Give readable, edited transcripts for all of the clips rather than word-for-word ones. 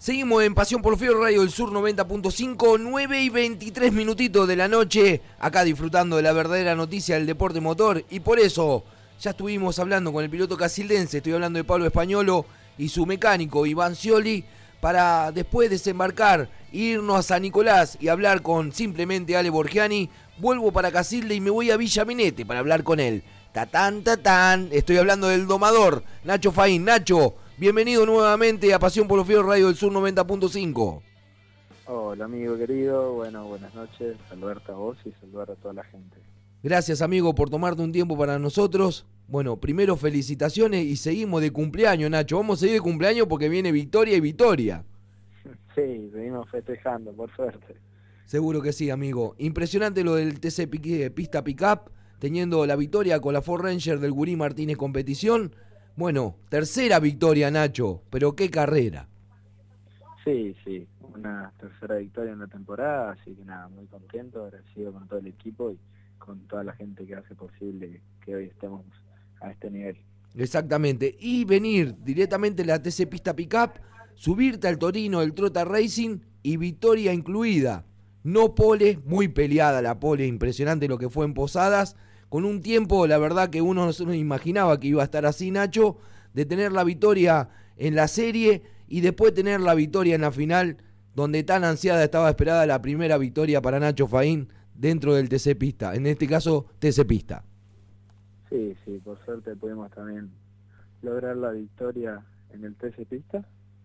Seguimos en Pasión por Fierro Radio del Sur 90.5, 9 y 23 minutitos de la noche, acá disfrutando de la verdadera noticia del deporte motor, y por eso ya estuvimos hablando con el piloto casildense, estoy hablando de Pablo Españolo y su mecánico Iván Scioli, para después desembarcar, irnos a San Nicolás y hablar con simplemente Ale Borgiani. Vuelvo para Casilda y me voy a Villa Minete para hablar con él. Tatán, tatán, estoy hablando del domador Nacho Faín. Nacho, bienvenido nuevamente a Pasión por los Fierros Radio del Sur 90.5. Hola amigo querido, bueno, buenas noches, saludarte a vos y saludar a toda la gente. Gracias amigo por tomarte un tiempo para nosotros. Bueno, primero felicitaciones y seguimos de cumpleaños, Nacho. Vamos a seguir de cumpleaños porque viene victoria y victoria. Sí, seguimos festejando, por suerte. Seguro que sí, amigo. Impresionante lo del TC Pista Pickup, teniendo la victoria con la Ford Ranger del Gurí Martínez Competición. Bueno, tercera victoria, Nacho, pero qué carrera. Sí, una tercera victoria en la temporada, así que nada, muy contento, agradecido con todo el equipo y con toda la gente que hace posible que hoy estemos a este nivel. Exactamente, y venir directamente a la TC Pista Pickup, subirte al Torino, el Trota Racing y victoria incluida. No pole, muy peleada la pole, impresionante lo que fue en Posadas, con un tiempo, la verdad que uno no se imaginaba que iba a estar así, Nacho, de tener la victoria en la serie y después tener la victoria en la final, donde tan ansiada estaba esperada la primera victoria para Nacho Faín dentro del TC Pista, en este caso TC Pista. Sí, por suerte pudimos también lograr la victoria en el TC Pista,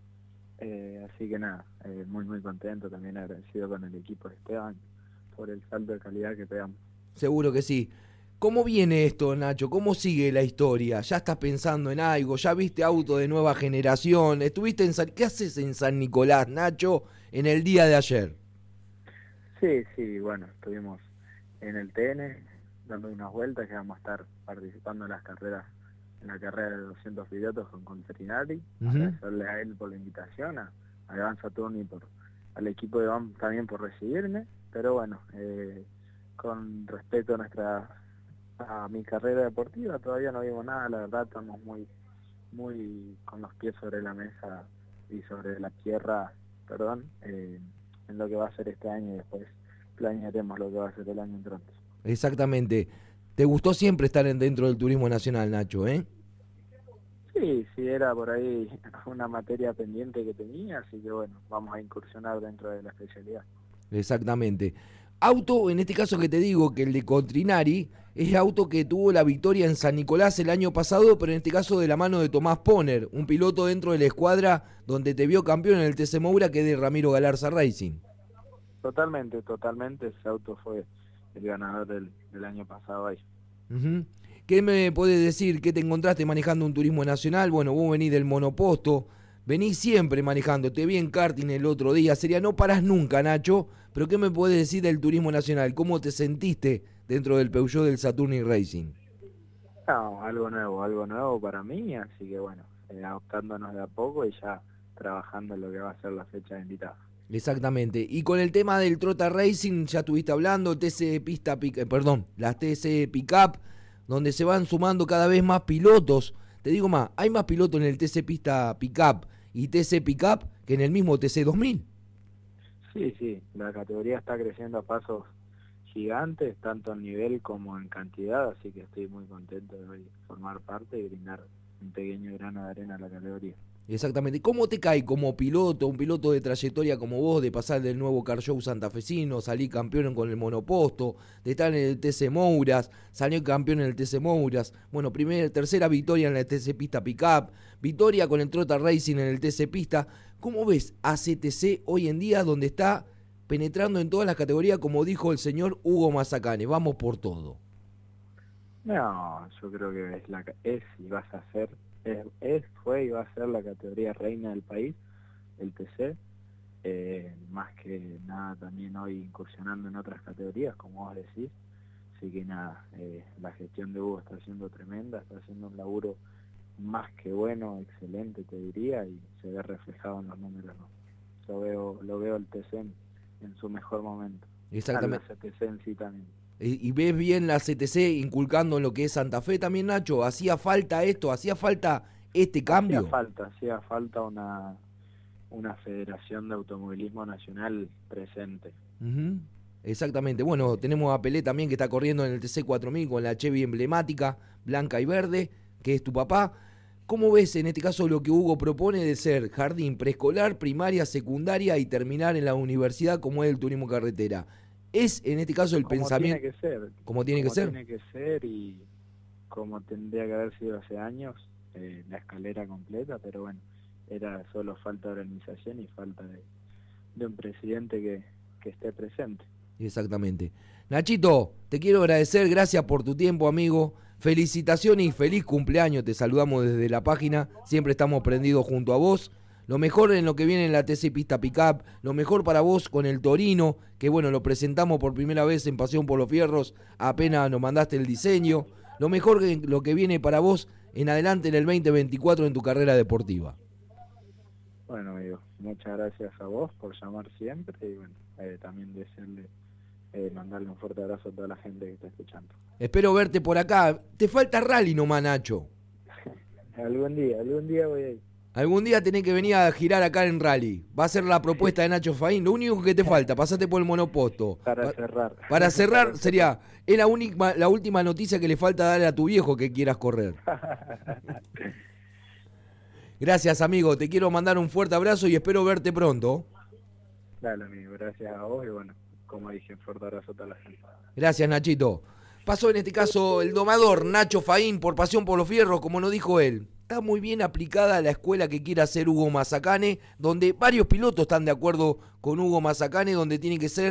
así que nada, muy contento, también agradecido con el equipo de Esteban por el salto de calidad que pegamos. Seguro que sí. ¿Cómo viene esto, Nacho? ¿Cómo sigue la historia? ¿Ya estás pensando en algo? ¿Ya viste auto de nueva generación? ¿Estuviste en ¿Qué haces en San Nicolás, Nacho, en el día de ayer? Sí, bueno, estuvimos en el TN dando unas vueltas, que vamos a estar participando en las carreras, en la carrera de 200 pilotos con Contrinari, agradecerle a él por la invitación, a Iván Saturni, al equipo de Iván también por recibirme, pero bueno, con respecto a mi carrera deportiva todavía no digo nada, la verdad estamos muy con los pies sobre la mesa y sobre la tierra, en lo que va a ser este año y después planearemos lo que va a ser el año entrante. Exactamente. ¿Te gustó siempre estar dentro del turismo nacional, Nacho, Sí, era por ahí una materia pendiente que tenía, así que bueno, vamos a incursionar dentro de la especialidad. Exactamente. Auto, en este caso que te digo, que el de Contrinari, es auto que tuvo la victoria en San Nicolás el año pasado, pero en este caso de la mano de Tomás Poner, un piloto dentro de la escuadra donde te vio campeón en el TC Moura, que es de Ramiro Galarza Racing. Totalmente, ese auto fue el ganador del año pasado ahí. ¿Qué me podés decir? ¿Qué te encontraste manejando un turismo nacional? Bueno, vos venís del monoposto, venís siempre manejando, te vi en karting el otro día, no parás nunca, Nacho, pero ¿qué me podés decir del turismo nacional? ¿Cómo te sentiste dentro del Peugeot del Saturni Racing? No, algo nuevo para mí, así que bueno, adaptándonos de a poco y ya trabajando en lo que va a ser la fecha de invitados. Exactamente, y con el tema del Trota Racing ya estuviste hablando, la TC Pickup, donde se van sumando cada vez más pilotos. Te digo más, hay más pilotos en el TC Pista Pickup y TC Pickup que en el mismo TC 2000. Sí, la categoría está creciendo a pasos gigantes, tanto en nivel como en cantidad, así que estoy muy contento de hoy formar parte y brindar un pequeño grano de arena a la categoría. Exactamente. ¿Cómo te cae como piloto, un piloto de trayectoria como vos, de pasar del nuevo Car Show santafesino, salir campeón con el monoposto, de estar en el TC Mouras, salió campeón en el TC Mouras, bueno, tercera victoria en la TC Pista Pickup, victoria con el Trota Racing en el TC Pista? ¿Cómo ves a CTC hoy en día, donde está penetrando en todas las categorías, como dijo el señor Hugo Mazacane? Vamos por todo. No, yo creo que fue y va a ser la categoría reina del país, el TC, más que nada también hoy incursionando en otras categorías, como vos decís, así que nada, la gestión de Hugo está siendo tremenda, está haciendo un laburo más que bueno, excelente te diría, y se ve reflejado en los números, ¿no? Lo veo el TC en su mejor momento. Exactamente. La CTC en sí también. ¿Y ves bien la CTC inculcando en lo que es Santa Fe también, Nacho? ¿Hacía falta esto? ¿Hacía falta este cambio? Hacía falta una federación de automovilismo nacional presente. Exactamente. Bueno, tenemos a Pelé también, que está corriendo en el TC4000 con la Chevy emblemática, blanca y verde, que es tu papá. ¿Cómo ves en este caso lo que Hugo propone de ser jardín preescolar, primaria, secundaria y terminar en la universidad como es el turismo carretera? ¿Es en este caso el pensamiento? Tiene que ser. ¿Cómo tiene que ser? Tiene que ser, y como tendría que haber sido hace años, la escalera completa, pero bueno, era solo falta de organización y falta de un presidente que esté presente. Exactamente. Nachito, te quiero agradecer, gracias por tu tiempo, amigo. Felicitaciones y feliz cumpleaños, te saludamos desde la página, siempre estamos prendidos junto a vos. Lo mejor en lo que viene en la TC Pista Pickup, lo mejor para vos con el Torino, que bueno, lo presentamos por primera vez en Pasión por los Fierros, apenas nos mandaste el diseño. Lo mejor lo que viene para vos en adelante en el 2024 en tu carrera deportiva. Bueno, amigo, muchas gracias a vos por llamar siempre y bueno, también desearle, mandarle un fuerte abrazo a toda la gente que está escuchando. Espero verte por acá. Te falta rally nomás, Nacho. algún día voy a ir. Algún día tenés que venir a girar acá en rally. Va a ser la propuesta de Nacho Faín. Lo único que te falta, pasate por el monoposto. Para cerrar sería, es la última noticia que le falta darle a tu viejo que quieras correr. Gracias, amigo. Te quiero mandar un fuerte abrazo y espero verte pronto. Dale, amigo. Gracias a vos y bueno, como dije, un fuerte abrazo a toda la gente. Gracias, Nachito. Pasó en este caso el domador Nacho Faín por Pasión por los Fierros, como nos dijo él. Está muy bien aplicada la escuela que quiere hacer Hugo Mazacane, donde varios pilotos están de acuerdo con Hugo Mazacane, donde tiene que ser